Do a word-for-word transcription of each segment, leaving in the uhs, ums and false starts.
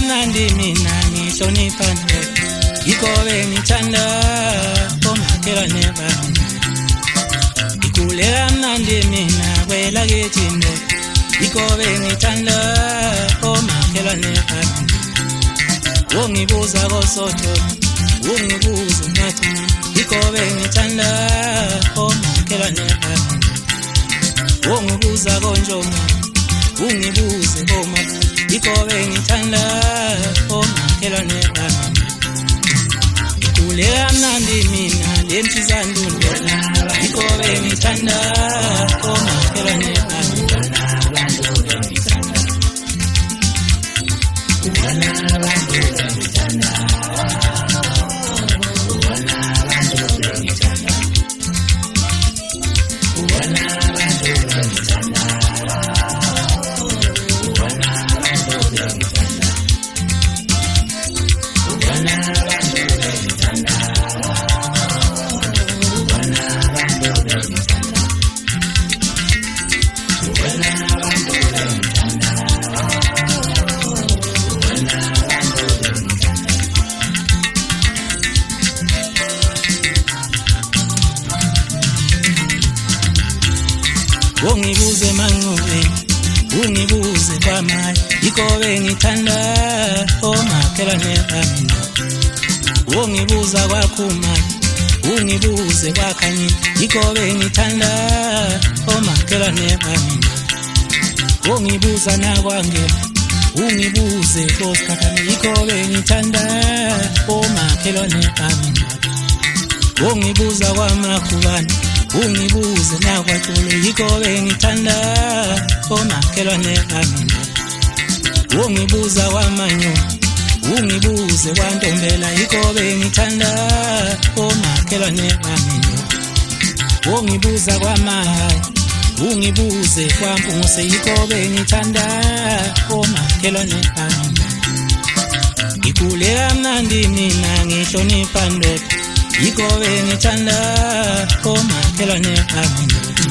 kamnandi mina ngihlonipha ndoda ikobe ngithanda omakhelwane bami ikule kamnandi mina kwela kithi ndoda ikobe ngithanda omakhelwane bami ungibuza kosoto ungibuza nathi ikobe ngithanda omakhelwane bami ungibuza konjoma ungibuze oma ikobe ngithanda omakhelwane bami ikule kamnandi mina lemthizandundo ikobe ngithanda omakhelwane bami ungibuze manqobe ungibuze kwamanye ikobe ngithanda omakhelwane bami ungibuza kwakhuma ungibuze kwakhanye ikobe ngithanda omakhelwane bami ungibuza nakwange ungibuze kosikhathane ikobe ngithanda omakhelwane bami ungibuza kwamakhubane ungibuze nakwaxolo ikobe ngithanda omakhelwane bami ungibuza kwamanyo ungibuze kwantombela ikobe ngithanda omakhelwane bami ungibuza kwamahaya ungibuze kwampunguse ikobe ngithanda omakhelwane bami ikule kamnandi mina ngihlonipha ndoda ikobe ngithanda omakhelwane bami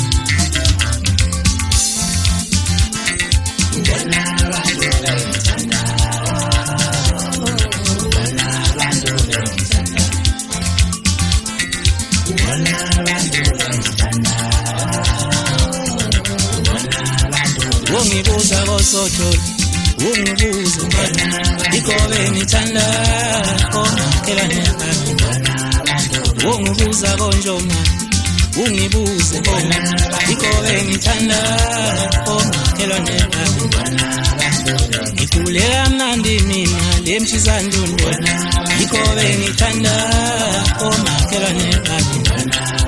ungibuza kosoto ungibuza ikobe ngithanda omakhelwane bami ungibuza konjoma ungibuze bona ikobe ngithanda omakhelwane bami ikule kamnandi mina lemthizandundo ikobe ngithanda omakhelwane bami